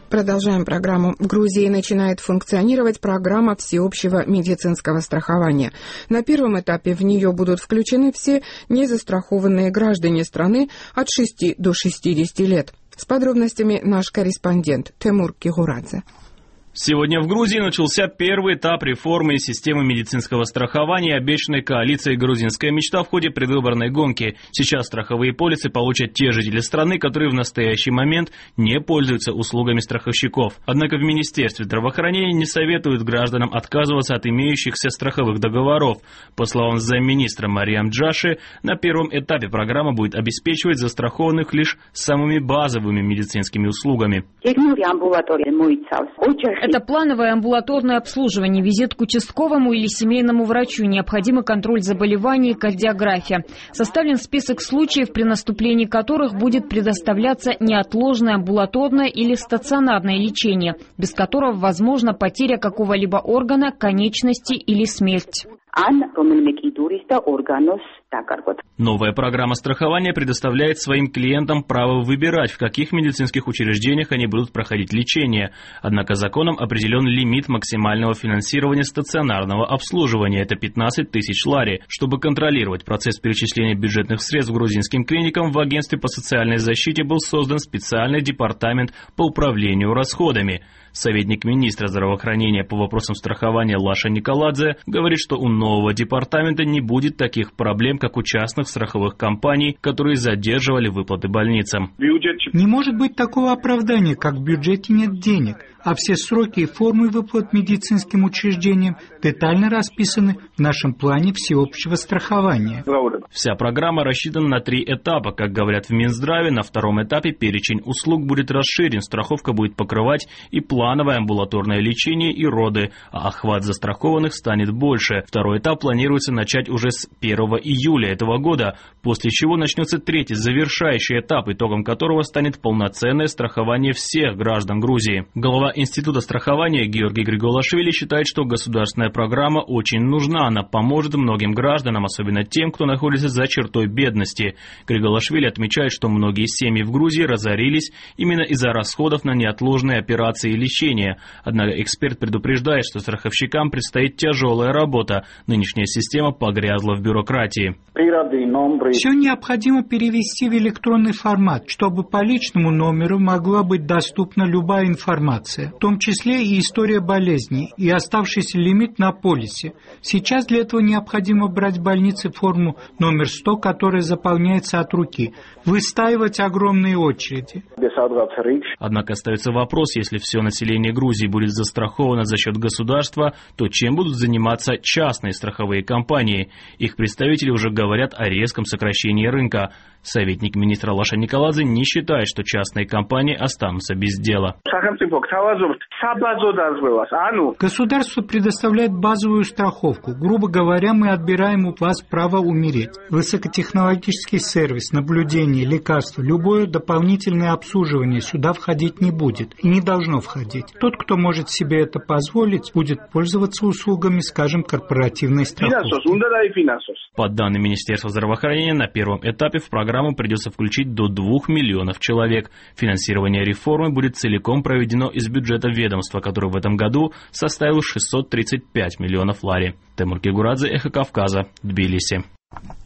Продолжаем программу. В Грузии начинает функционировать программа всеобщего медицинского страхования. На первом этапе в нее будут включены все незастрахованные граждане страны от 6 до 60 лет. С подробностями наш корреспондент Тимур Кигурадзе. Сегодня в Грузии начался первый этап реформы системы медицинского страхования, обещанной коалицией «Грузинская мечта» в ходе предвыборной гонки. Сейчас страховые полисы получат те жители страны, которые в настоящий момент не пользуются услугами страховщиков. Однако в Министерстве здравоохранения не советуют гражданам отказываться от имеющихся страховых договоров. По словам замминистра Мариам Джаши, на первом этапе программа будет обеспечивать застрахованных лишь самыми базовыми медицинскими услугами. Это плановое амбулаторное обслуживание, визит к участковому или семейному врачу, необходимый контроль заболеваний и кардиография. Составлен список случаев, при наступлении которых будет предоставляться неотложное амбулаторное или стационарное лечение, без которого возможна потеря какого-либо органа, конечности или смерть. Новая программа страхования предоставляет своим клиентам право выбирать, в каких медицинских учреждениях они будут проходить лечение. Однако законом определен лимит максимального финансирования стационарного обслуживания – это 15 тысяч лари. Чтобы контролировать процесс перечисления бюджетных средств грузинским клиникам, в Агентстве по социальной защите был создан специальный департамент по управлению расходами. Советник министра здравоохранения по вопросам страхования Лаша Николадзе говорит, что у нового департамента не будет таких проблем, как у частных страховых компаний, которые задерживали выплаты больницам. Не может быть такого оправдания, как в бюджете нет денег, а все сроки и формы выплат медицинским учреждениям детально расписаны в нашем плане всеобщего страхования. Вся программа рассчитана на 3 этапа. Как говорят в Минздраве, на втором этапе перечень услуг будет расширен, страховка будет покрывать и плановое амбулаторное лечение, и роды, а охват застрахованных станет больше. Второй этап планируется начать уже с 1 июля этого года, после чего начнется третий, завершающий этап, итогом которого станет полноценное страхование всех граждан Грузии. Глава Института страхования Георгий Григолашвили считает, что государственная программа очень нужна, она поможет многим гражданам, особенно тем, кто находится за чертой бедности. Григолашвили отмечает, что многие семьи в Грузии разорились именно из-за расходов на неотложные операции и лечение. Однако эксперт предупреждает, что страховщикам предстоит тяжелая работа. Нынешняя система погрязла в бюрократии. Все необходимо перевести в электронный формат, чтобы по личному номеру могла быть доступна любая информация, в том числе и история болезни, и оставшийся лимит на полисе. Сейчас для этого необходимо брать в больнице форму номер 100, которая заполняется от руки, выстаивать огромные очереди. Однако остается вопрос, если все население Грузии будет застраховано за счет государства, то чем будут заниматься частные страховые компании? Их представители уже говорят о резком сокращении рынка. Советник министра Лаша Николадзе не считает, что частные компании останутся без дела. Государство предоставляет базовую страховку. Грубо говоря, мы отбираем у вас право умереть. Высокотехнологический сервис, наблюдение, лекарства, любое дополнительное обслуживание сюда входить не будет и не должно входить. Тот, кто может себе это позволить, будет пользоваться услугами, скажем, корпоративной страховки. По данным Министерства здравоохранения, на первом этапе в программу придется включить до 2 миллионов человек. Финансирование реформы будет целиком проведено из бюджета ведомства, который в этом году составил 635 миллионов лари. Тимур Кигурадзе, Эхо Кавказа, Тбилиси.